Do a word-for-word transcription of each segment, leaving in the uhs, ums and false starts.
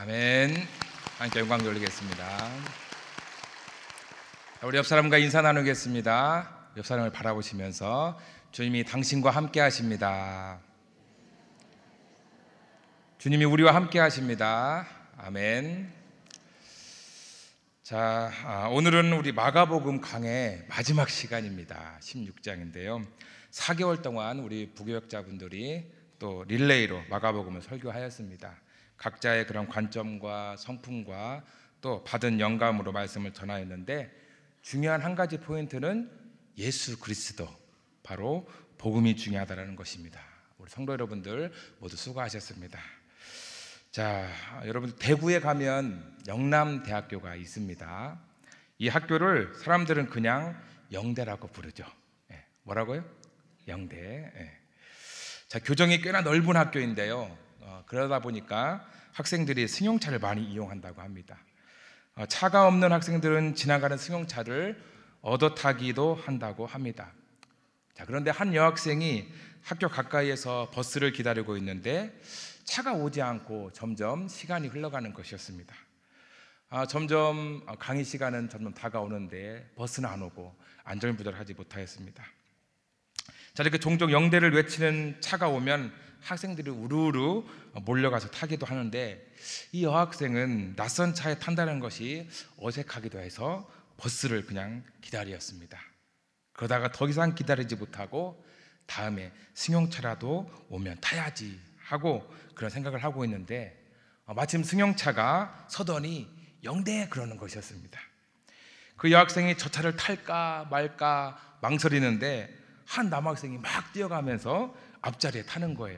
아멘. 함께 영광 돌리겠습니다. 우리 옆 사람과 인사 나누겠습니다. 옆 사람을 바라보시면서 주님이 당신과 함께 하십니다. 주님이 우리와 함께 하십니다. 아멘. 자, 오늘은 우리 마가복음 강의 마지막 시간입니다. 십육 장인데요. 사 개월 동안 우리 부교역자분들이 또 릴레이로 마가복음을 설교하였습니다. 각자의 그런 관점과 성품과 또 받은 영감으로 말씀을 전하였는데, 중요한 한 가지 포인트는 예수 그리스도, 바로 복음이 중요하다는 것입니다. 우리 성도 여러분들 모두 수고하셨습니다. 자, 여러분, 대구에 가면 영남대학교가 있습니다. 이 학교를 사람들은 그냥 영대라고 부르죠. 네, 뭐라고요? 영대. 네. 자, 교정이 꽤나 넓은 학교인데요. 어, 그러다 보니까 학생들이 승용차를 많이 이용한다고 합니다. 어, 차가 없는 학생들은 지나가는 승용차를 얻어 타기도 한다고 합니다. 자, 그런데 한 여학생이 학교 가까이에서 버스를 기다리고 있는데 차가 오지 않고 점점 시간이 흘러가는 것이었습니다. 아, 점점 강의 시간은 점점 다가오는데 버스는 안 오고 안절부절하지 못하였습니다. 자, 이렇게 종종 영대를 외치는 차가 오면 학생들이 우르르 몰려가서 타기도 하는데, 이 여학생은 낯선 차에 탄다는 것이 어색하기도 해서 버스를 그냥 기다렸습니다. 그러다가 더 이상 기다리지 못하고 다음에 승용차라도 오면 타야지 하고 그런 생각을 하고 있는데, 마침 승용차가 서더니 영대 그러는 것이었습니다. 그 여학생이 저 차를 탈까 말까 망설이는데 한 남학생이 막 뛰어가면서 앞자리에 타는 거예요.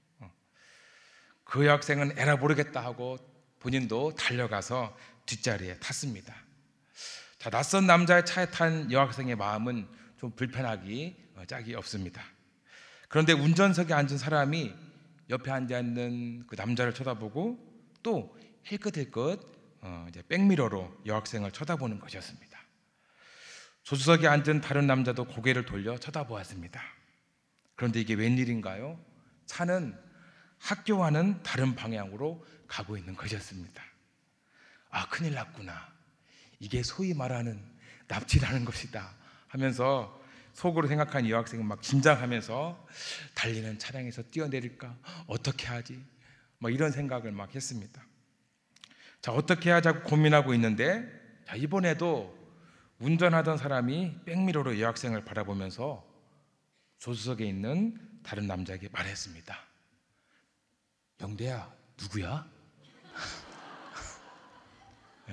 그 여학생은 에라 모르겠다 하고 본인도 달려가서 뒷자리에 탔습니다. 자, 낯선 남자의 차에 탄 여학생의 마음은 좀 불편하기 짝이 없습니다. 그런데 운전석에 앉은 사람이 옆에 앉아있는 그 남자를 쳐다보고 또 힐끗힐끗 어, 이제 백미러로 여학생을 쳐다보는 것이었습니다. 조수석에 앉은 다른 남자도 고개를 돌려 쳐다보았습니다. 그런데 이게 웬일인가요? 차는 학교와는 다른 방향으로 가고 있는 것이었습니다. 아, 큰일 났구나. 이게 소위 말하는 납치라는 것이다 하면서 속으로 생각한 이 여학생은 막 긴장하면서 달리는 차량에서 뛰어내릴까? 어떻게 하지? 막 이런 생각을 막 했습니다. 자, 어떻게 하자고 고민하고 있는데, 자, 이번에도 운전하던 사람이 백미러로 여학생을 바라보면서 조수석에 있는 다른 남자에게 말했습니다. 영대야, 누구야? 네.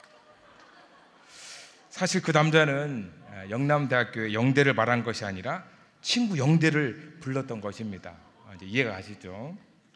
사실 그 남자는 영남대학교의 영대를 말한 것이 아니라 친구 영대를 불렀던 것입니다. 이제 이해가 가시죠?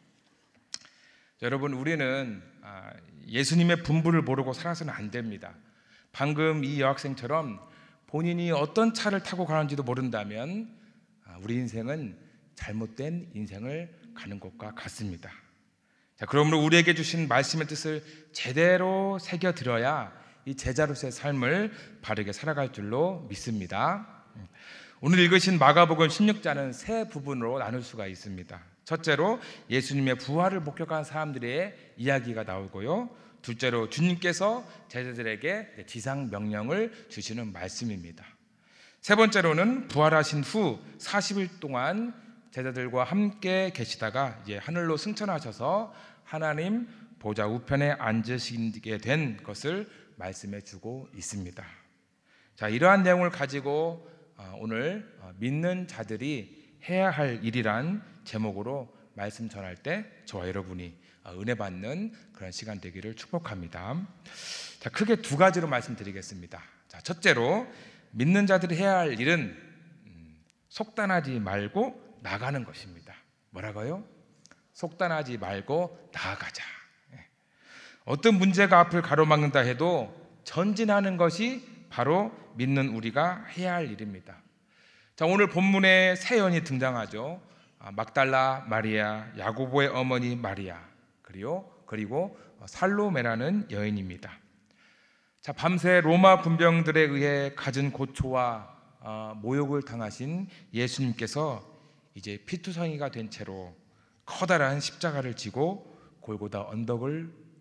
여러분, 우리는 예수님의 분부를 모르고 살아서는 안 됩니다. 방금 이 여학생처럼 본인이 어떤 차를 타고 가는지도 모른다면 우리 인생은 잘못된 인생을 가는 것과 같습니다. 자, 그러므로 우리에게 주신 말씀의 뜻을 제대로 새겨들어야 이 제자로서의 삶을 바르게 살아갈 줄로 믿습니다. 오늘 읽으신 마가복음 십육 장은 세 부분으로 나눌 수가 있습니다. 첫째로 예수님의 부활을 목격한 사람들의 이야기가 나오고요, 둘째로 주님께서 제자들에게 지상 명령을 주시는 말씀입니다. 세 번째로는 부활하신 후 사십 일 동안 제자들과 함께 계시다가 이제 하늘로 승천하셔서 하나님 보좌 우편에 앉으시게 된 것을 말씀해 주고 있습니다. 자, 이러한 내용을 가지고 오늘 믿는 자들이 해야 할 일이란 제목으로 말씀 전할 때 저와 여러분이 은혜 받는 그런 시간 되기를 축복합니다. 자, 크게 두 가지로 말씀드리겠습니다. 자, 첫째로 믿는 자들이 해야 할 일은 속단하지 말고 나가는 것입니다. 뭐라고요? 속단하지 말고 나아가자. 어떤 문제가 앞을 가로막는다 해도 전진하는 것이 바로 믿는 우리가 해야 할 일입니다. 자, 오늘 본문에 세 여인이 등장하죠. 막달라 마리아, 야고보의 어머니 마리아, 그리고 그리고 살로메라는 여인입니다. 자, 밤새 로마 군병들에 의해 갖은 고초와 어, 모욕을 당하신 예수님께서 이제 피투성이가 된 채로 커다란 십자가를 지고 골고다 언덕을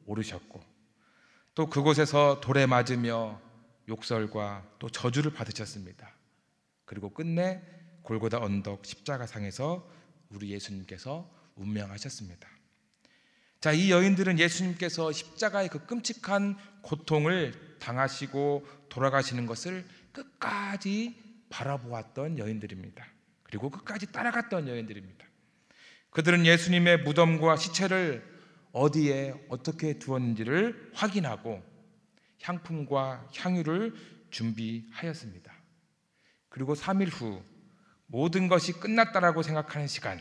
오르셨고 또 그곳에서 돌에 맞으며 욕설과 또 저주를 받으셨습니다. 그리고 끝내 골고다 언덕 십자가상에서 우리 예수님께서 운명하셨습니다. 자, 이 여인들은 예수님께서 십자가의 그 끔찍한 고통을 당하시고 돌아가시는 것을 끝까지 바라보았던 여인들입니다. 그리고 끝까지 따라갔던 여인들입니다. 그들은 예수님의 무덤과 시체를 어디에 어떻게 두었는지를 확인하고 향품과 향유를 준비하였습니다. 그리고 삼 일 후 모든 것이 끝났다라고 생각하는 시간,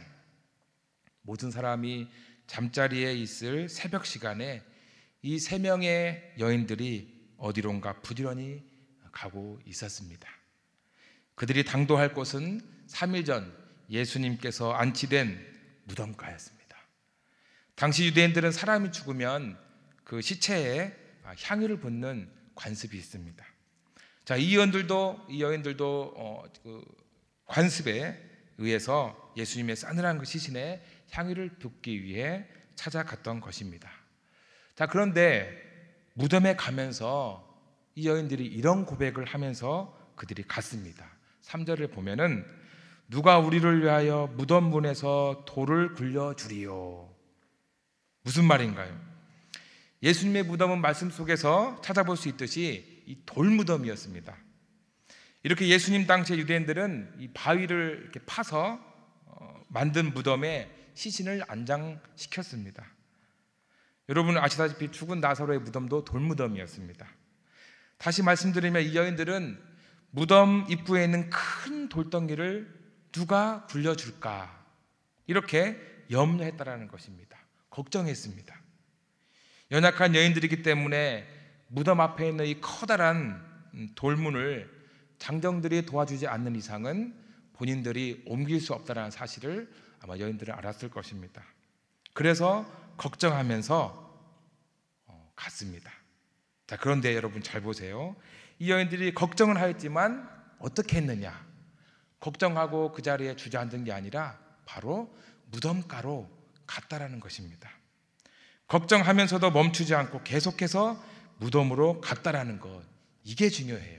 모든 사람이 잠자리에 있을 새벽 시간에 이 세 명의 여인들이 어디론가 부지런히 가고 있었습니다. 그들이 당도할 곳은 삼 일 전 예수님께서 안치된 무덤가였습니다. 당시 유대인들은 사람이 죽으면 그 시체에 향유를 붓는 관습이 있습니다. 자, 이 여인들도 이 여인들도 어, 그 관습에 의해서 예수님의 싸늘한 그 시신에 향유를 붓기 위해 찾아갔던 것입니다. 자, 그런데 무덤에 가면서 이 여인들이 이런 고백을 하면서 그들이 갔습니다. 삼 절을 보면은 누가 우리를 위하여 무덤 문에서 돌을 굴려주리요. 무슨 말인가요? 예수님의 무덤은 말씀 속에서 찾아볼 수 있듯이 이 돌무덤이었습니다. 이렇게 예수님 당시의 유대인들은 이 바위를 이렇게 파서 만든 무덤에 시신을 안장시켰습니다. 여러분 아시다시피 죽은 나사로의 무덤도 돌무덤이었습니다. 다시 말씀드리면 이 여인들은 무덤 입구에 있는 큰 돌덩이를 누가 굴려줄까 이렇게 염려했다라는 것입니다. 걱정했습니다. 연약한 여인들이기 때문에 무덤 앞에 있는 이 커다란 돌문을 장정들이 도와주지 않는 이상은 본인들이 옮길 수 없다는 사실을 아마 여인들은 알았을 것입니다. 그래서 걱정하면서 갔습니다. 자, 그런데 여러분 잘 보세요. 이 여인들이 걱정을 하였지만 어떻게 했느냐? 걱정하고 그 자리에 주저앉은 게 아니라 바로 무덤가로 갔다라는 것입니다. 걱정하면서도 멈추지 않고 계속해서 무덤으로 갔다라는 것, 이게 중요해요.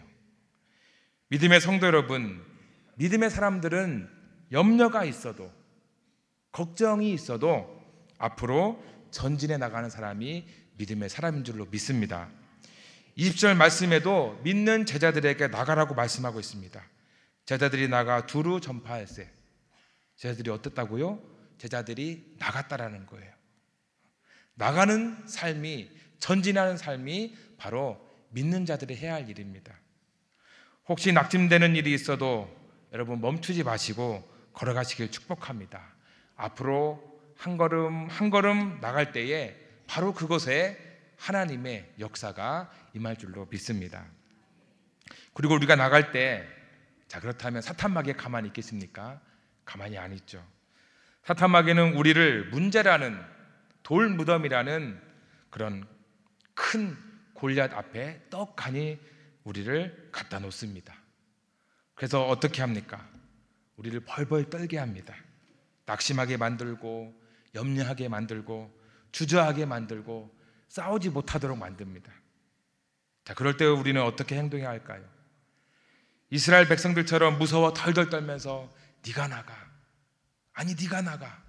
믿음의 성도 여러분, 믿음의 사람들은 염려가 있어도 걱정이 있어도 앞으로 전진해 나가는 사람이 믿음의 사람인 줄로 믿습니다. 이십 절 말씀에도 믿는 제자들에게 나가라고 말씀하고 있습니다. 제자들이 나가 두루 전파할세. 제자들이 어땠다고요? 제자들이 나갔다라는 거예요. 나가는 삶이, 전진하는 삶이 바로 믿는 자들이 해야 할 일입니다. 혹시 낙심되는 일이 있어도 여러분 멈추지 마시고 걸어가시길 축복합니다. 앞으로 한 걸음 한 걸음 나갈 때에 바로 그곳에 하나님의 역사가 임할 줄로 믿습니다. 그리고 우리가 나갈 때, 자, 그렇다면 사탄마귀 가만히 있겠습니까? 가만히 안 있죠. 사탄마귀는 우리를 문제라는 돌 무덤이라는 그런 큰 골리앗 앞에 떡하니 우리를 갖다 놓습니다. 그래서 어떻게 합니까? 우리를 벌벌 떨게 합니다. 낙심하게 만들고 염려하게 만들고 주저하게 만들고 싸우지 못하도록 만듭니다. 자, 그럴 때 우리는 어떻게 행동해야 할까요? 이스라엘 백성들처럼 무서워 덜덜 떨면서 네가 나가, 아니 네가 나가,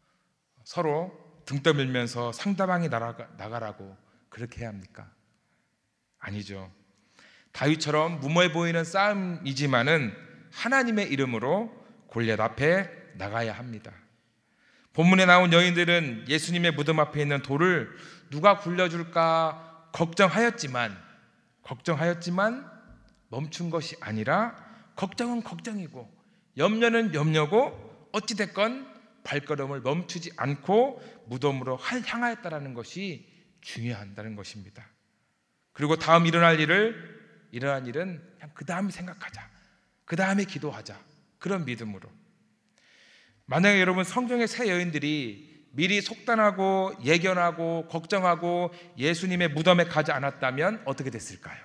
서로 등 떠밀면서 상대방이 나가, 나가라고 그렇게 해야 합니까? 아니죠. 다윗처럼 무모해 보이는 싸움이지만은 하나님의 이름으로 골리앗 앞에 나가야 합니다. 본문에 나온 여인들은 예수님의 무덤 앞에 있는 돌을 누가 굴려줄까 걱정하였지만 걱정하였지만 멈춘 것이 아니라 걱정은 걱정이고 염려는 염려고 어찌됐건 발걸음을 멈추지 않고 무덤으로 향하였다는 것이 중요하다는 것입니다. 그리고 다음 일어날 일을 일어난 일은 그냥 그 다음에 생각하자, 그 다음에 기도하자, 그런 믿음으로. 만약에 여러분 성경의 세 여인들이 미리 속단하고 예견하고 걱정하고 예수님의 무덤에 가지 않았다면 어떻게 됐을까요?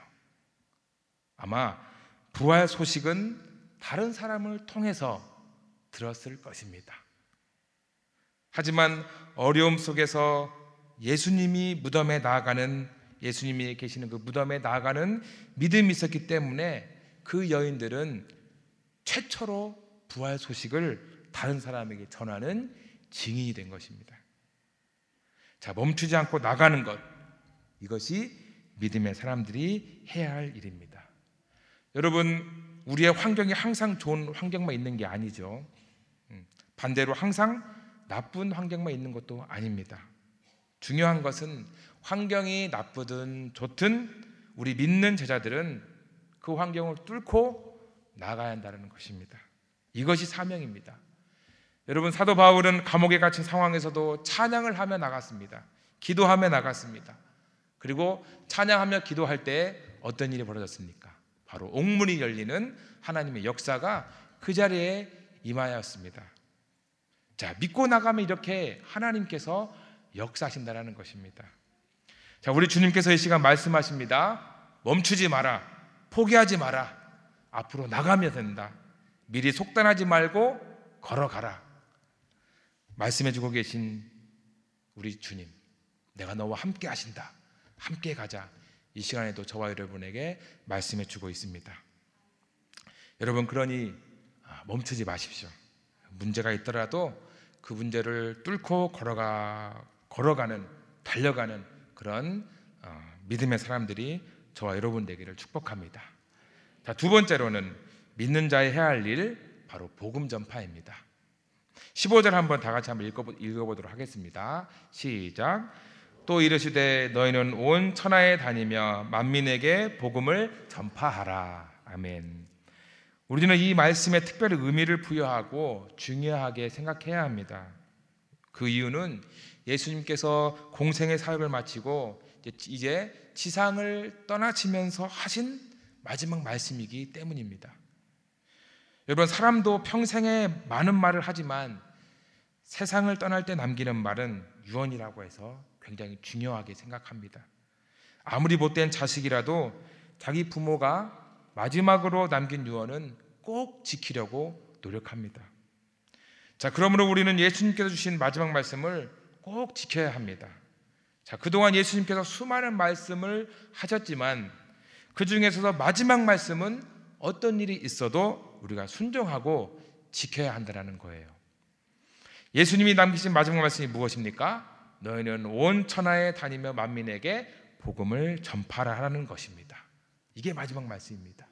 아마 부활 소식은 다른 사람을 통해서 들었을 것입니다. 하지만 어려움 속에서 예수님이 무덤에 나아가는, 예수님이 계시는 그 무덤에 나아가는 믿음이 있었기 때문에 그 여인들은 최초로 부활 소식을 다른 사람에게 전하는 증인이 된 것입니다. 자, 멈추지 않고 나가는 것, 이것이 믿음의 사람들이 해야 할 일입니다. 여러분, 우리의 환경이 항상 좋은 환경만 있는 게 아니죠. 반대로 항상 나쁜 환경만 있는 것도 아닙니다. 중요한 것은 환경이 나쁘든 좋든 우리 믿는 제자들은 그 환경을 뚫고 나가야 한다는 것입니다. 이것이 사명입니다. 여러분, 사도 바울은 감옥에 갇힌 상황에서도 찬양을 하며 나갔습니다. 기도하며 나갔습니다. 그리고 찬양하며 기도할 때 어떤 일이 벌어졌습니까? 바로 옥문이 열리는 하나님의 역사가 그 자리에 임하였습니다. 자, 믿고 나가면 이렇게 하나님께서 역사하신다는 것입니다. 자, 우리 주님께서 이 시간 말씀하십니다. 멈추지 마라, 포기하지 마라, 앞으로 나가면 된다. 미리 속단하지 말고 걸어가라. 말씀해주고 계신 우리 주님, 내가 너와 함께 하신다, 함께 가자. 이 시간에도 저와 여러분에게 말씀해주고 있습니다. 여러분, 그러니 멈추지 마십시오. 문제가 있더라도 그 문제를 뚫고 걸어가, 걸어가는, 달려가는 그런 어, 믿음의 사람들이 저와 여러분 되기를 축복합니다. 자, 두 번째로는 믿는 자의 해야 할 일, 바로 복음 전파입니다. 십오 절 한번 다 같이 한번 읽어보도록 하겠습니다. 시작. 또 이르시되 너희는 온 천하에 다니며 만민에게 복음을 전파하라. 아멘. 우리는 이 말씀에 특별히 의미를 부여하고 중요하게 생각해야 합니다. 그 이유는 예수님께서 공생의 사역을 마치고 이제 지상을 떠나시면서 하신 마지막 말씀이기 때문입니다. 여러분, 사람도 평생에 많은 말을 하지만 세상을 떠날 때 남기는 말은 유언이라고 해서 굉장히 중요하게 생각합니다. 아무리 못된 자식이라도 자기 부모가 마지막으로 남긴 유언은 꼭 지키려고 노력합니다. 자, 그러므로 우리는 예수님께서 주신 마지막 말씀을 꼭 지켜야 합니다. 자, 그동안 예수님께서 수많은 말씀을 하셨지만 그 중에서도 마지막 말씀은 어떤 일이 있어도 우리가 순종하고 지켜야 한다는 거예요. 예수님이 남기신 마지막 말씀이 무엇입니까? 너희는 온 천하에 다니며 만민에게 복음을 전파하라 하는 것입니다. 이게 마지막 말씀입니다.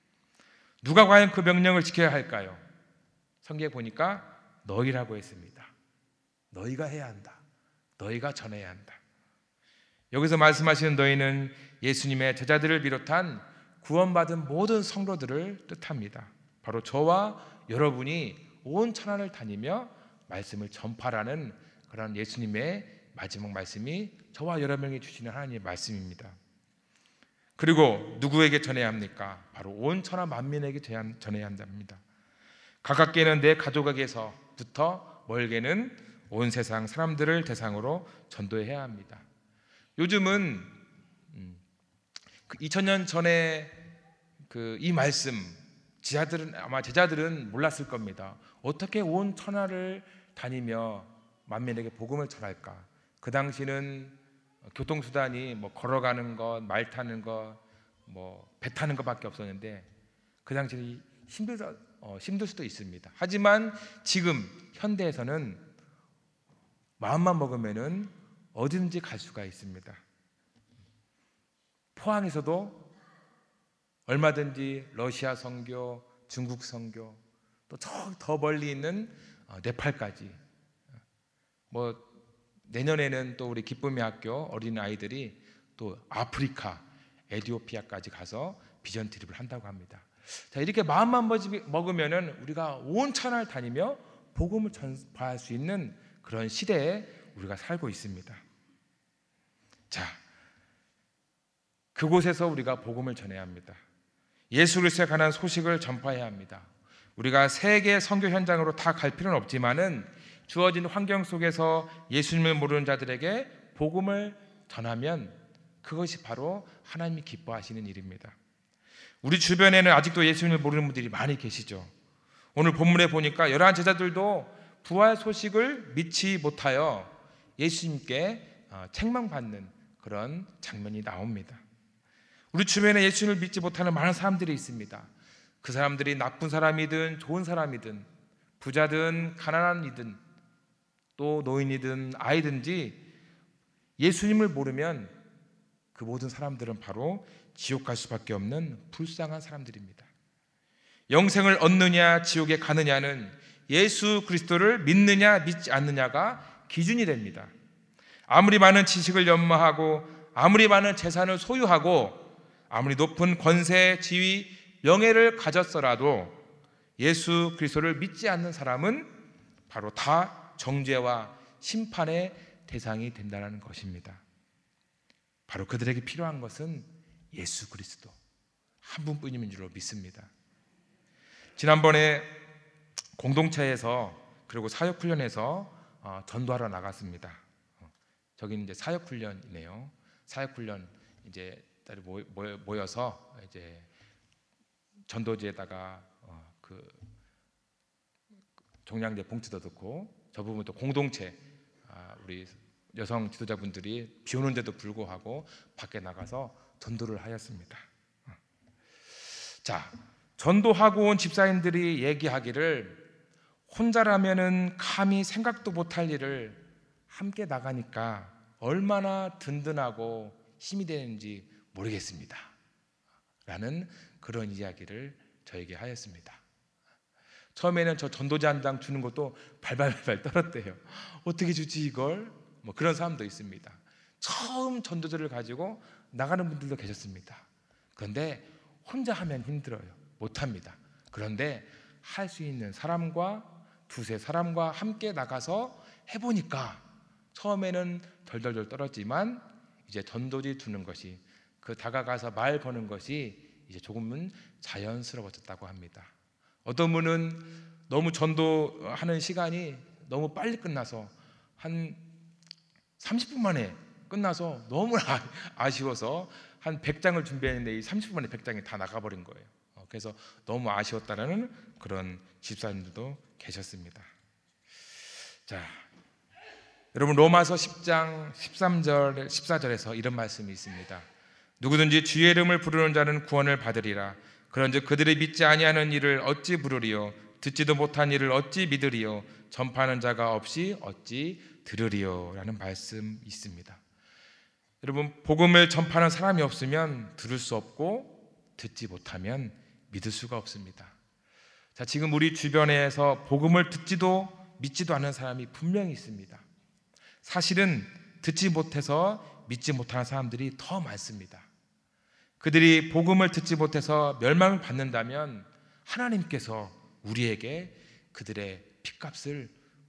누가 과연 그 명령을 지켜야 할까요? 성경에 보니까 너희라고 했습니다. 너희가 해야 한다. 너희가 전해야 한다. 여기서 말씀하시는 너희는 예수님의 제자들을 비롯한 구원받은 모든 성도들을 뜻합니다. 바로 저와 여러분이 온 천하를 다니며 말씀을 전파라는 그런 예수님의 마지막 말씀이 저와 여러분에게 주시는 하나님의 말씀입니다. 그리고 누구에게 전해야 합니까? 바로 온 천하 만민에게 전해야 한답니다. 가깝게는 내 가족에게서부터 멀게는 온 세상 사람들을 대상으로 전도해야 합니다. 요즘은 이천 년 전에 그 이 말씀 제자들은 아마 제자들은 몰랐을 겁니다. 어떻게 온 천하를 다니며 만민에게 복음을 전할까? 그 당시는 교통수단이 뭐 걸어가는 것, 말 타는 것, 뭐 배 타는 것밖에 없었는데 그 당시는 힘들, 어, 힘들 수도 있습니다. 하지만 지금 현대에서는 마음만 먹으면은 어디든지 갈 수가 있습니다. 포항에서도 얼마든지 러시아 선교, 중국 선교, 또 저 더 멀리 있는 네팔까지, 뭐 내년에는 또 우리 기쁨의 학교 어린 아이들이 또 아프리카, 에티오피아까지 가서 비전 트립을 한다고 합니다. 자, 이렇게 마음만 먹으면은 우리가 온 천하를 다니며 복음을 전파할 수 있는 그런 시대에 우리가 살고 있습니다. 자, 그곳에서 우리가 복음을 전해야 합니다. 예수 그리스도에 관한 소식을 전파해야 합니다. 우리가 세계 선교 현장으로 다 갈 필요는 없지만은 주어진 환경 속에서 예수님을 모르는 자들에게 복음을 전하면 그것이 바로 하나님이 기뻐하시는 일입니다. 우리 주변에는 아직도 예수님을 모르는 분들이 많이 계시죠. 오늘 본문에 보니까 열한 제자들도 부활 소식을 믿지 못하여 예수님께 책망받는 그런 장면이 나옵니다. 우리 주변에 예수님을 믿지 못하는 많은 사람들이 있습니다. 그 사람들이 나쁜 사람이든 좋은 사람이든 부자든 가난한이든 또 노인이든 아이든지 예수님을 모르면 그 모든 사람들은 바로 지옥 갈 수밖에 없는 불쌍한 사람들입니다. 영생을 얻느냐 지옥에 가느냐는 예수 그리스도를 믿느냐 믿지 않느냐가 기준이 됩니다. 아무리 많은 지식을 연마하고 아무리 많은 재산을 소유하고 아무리 높은 권세, 지위, 명예를 가졌더라도 예수 그리스도를 믿지 않는 사람은 바로 다 정죄와 심판의 대상이 된다는 것입니다. 바로 그들에게 필요한 것은 예수 그리스도 한 분뿐인 줄로 믿습니다. 지난번에 공동체에서 그리고 사역훈련에서 전도하러 나갔습니다. 저기는 이제 사역훈련이네요. 사역훈련 이제 모여서 이제 전도지에다가 그 종량제 봉투도 넣고 저 부분 또 공동체 우리 여성 지도자분들이 비 오는데도 불구하고 밖에 나가서 전도를 하였습니다. 자, 전도하고 온 집사님들이 얘기하기를 혼자라면은 감히 생각도 못할 일을 함께 나가니까 얼마나 든든하고 힘이 되는지 모르겠습니다 라는 그런 이야기를 저에게 하였습니다. 처음에는 저 전도자 한 장 주는 것도 발발발 떨었대요. 어떻게 주지 이걸? 뭐 그런 사람도 있습니다. 처음 전도자를 가지고 나가는 분들도 계셨습니다. 그런데 혼자 하면 힘들어요. 못합니다. 그런데 할 수 있는 사람과 두세 사람과 함께 나가서 해보니까 처음에는 덜덜덜 떨었지만 이제 전도지 두는 것이 그 다가가서 말 거는 것이 이제 조금은 자연스러워졌다고 합니다. 어떤 분은 너무 전도하는 시간이 너무 빨리 끝나서 한 삼십 분 만에 끝나서 너무 아쉬워서 한 백 장을 준비했는데 이 삼십 분 만에 백 장이 다 나가버린 거예요. 그래서 너무 아쉬웠다는 그런 집사님들도 계셨습니다. 자, 여러분 로마서 십 장 십삼 절 십사 절에서 이런 말씀이 있습니다. 누구든지 주의 이름을 부르는 자는 구원을 받으리라. 그런즉 그들이 믿지 아니하는 일을 어찌 부르리요? 듣지도 못한 일을 어찌 믿으리요? 전파하는 자가 없이 어찌 들으리요? 라는 말씀이 있습니다. 여러분, 복음을 전파하는 사람이 없으면 들을 수 없고 듣지 못하면 믿을 수가 없습니다. 자, 지금 우리 주변에서 복음을 듣지도 믿지도 않는 사람이 분명히 있습니다. 사실은 듣지 못해서 믿지 못하는 사람들이 더 많습니다. 그들이 복음을 듣지 못해서 멸망을 받는다면 하나님께서 우리에게 그들의 핏값을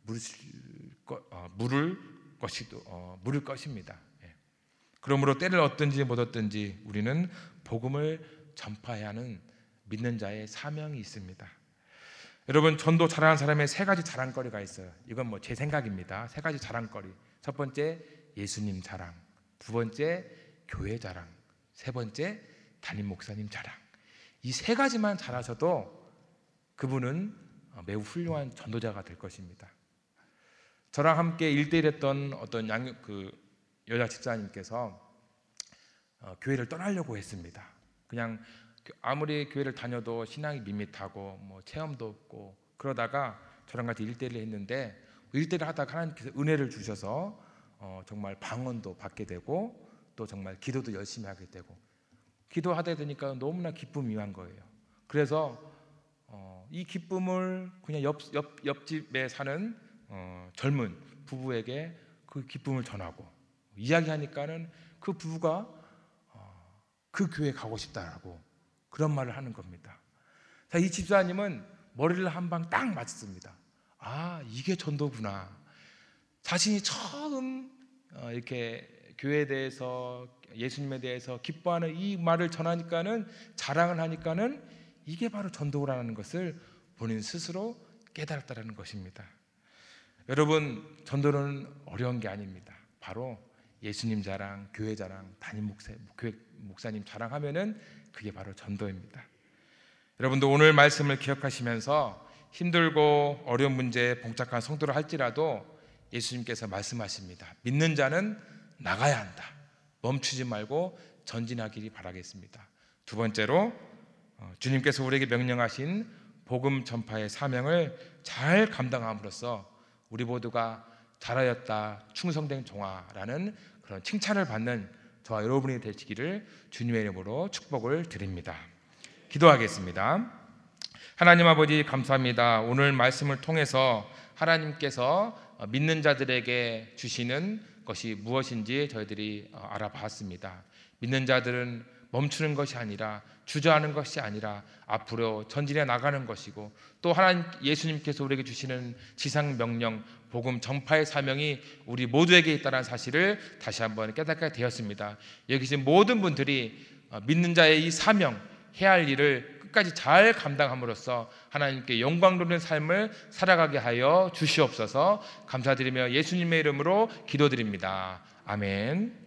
물을 것이 어, 물을 것입니다. 예. 그러므로 때를 얻든지 못 얻든지 우리는 복음을 전파해야 하는 믿는 자의 사명이 있습니다. 여러분, 전도 잘하는 사람의 세 가지 자랑거리가 있어요. 이건 뭐 제 생각입니다. 세 가지 자랑거리. 첫 번째 예수님 자랑, 두 번째 교회 자랑, 세 번째 담임 목사님 자랑. 이 세 가지만 잘하셔도 그분은 매우 훌륭한 전도자가 될 것입니다. 저랑 함께 일대일 했던 어떤 양, 그 여자 집사님께서 어, 교회를 떠나려고 했습니다. 그냥 아무리 교회를 다녀도 신앙이 밋밋하고 뭐 체험도 없고 그러다가 저랑 같이 일대일을 했는데 일대일을 하다가 하나님께서 은혜를 주셔서 어, 정말 방언도 받게 되고 또 정말 기도도 열심히 하게 되고 기도하다 보니까 너무나 기쁨이 임한 거예요. 그래서 어, 이 기쁨을 그냥 옆, 옆, 옆집에 사는 어, 젊은 부부에게 그 기쁨을 전하고 이야기하니까는 그 부부가 어, 그 교회 가고 싶다라고 그런 말을 하는 겁니다. 자, 이 집사님은 머리를 한 방 딱 맞췄습니다. 아, 이게 전도구나. 자신이 처음 어, 이렇게 교회에 대해서 예수님에 대해서 기뻐하는 이 말을 전하니까는 자랑을 하니까는 이게 바로 전도라는 것을 본인 스스로 깨달았다는 것입니다. 여러분, 전도는 어려운 게 아닙니다. 바로 예수님 자랑, 교회 자랑, 담임 목사, 교회 목사님 자랑하면은 그게 바로 전도입니다. 여러분도 오늘 말씀을 기억하시면서 힘들고 어려운 문제, 복잡한 성도를 할지라도 예수님께서 말씀하십니다. 믿는 자는 나가야 한다. 멈추지 말고 전진하기를 바라겠습니다. 두 번째로 주님께서 우리에게 명령하신 복음 전파의 사명을 잘 감당함으로써 우리 모두가 잘하였다, 충성된 종아라는 그런 칭찬을 받는 저와 여러분이 되시기를 주님의 이름으로 축복을 드립니다. 기도하겠습니다. 하나님 아버지 감사합니다. 오늘 말씀을 통해서 하나님께서 믿는 자들에게 주시는 것이 무엇인지 저희들이 알아봤습니다. 믿는 자들은 멈추는 것이 아니라, 주저하는 것이 아니라 앞으로 전진해 나가는 것이고, 또 하나님 예수님께서 우리에게 주시는 지상 명령 복음 전파의 사명이 우리 모두에게 있다는 사실을 다시 한번 깨닫게 되었습니다. 여기 계신 모든 분들이 믿는 자의 이 사명, 해야 할 일을 끝까지 잘 감당함으로써 하나님께 영광 돌리는 삶을 살아가게 하여 주시옵소서. 감사드리며 예수님의 이름으로 기도드립니다. 아멘.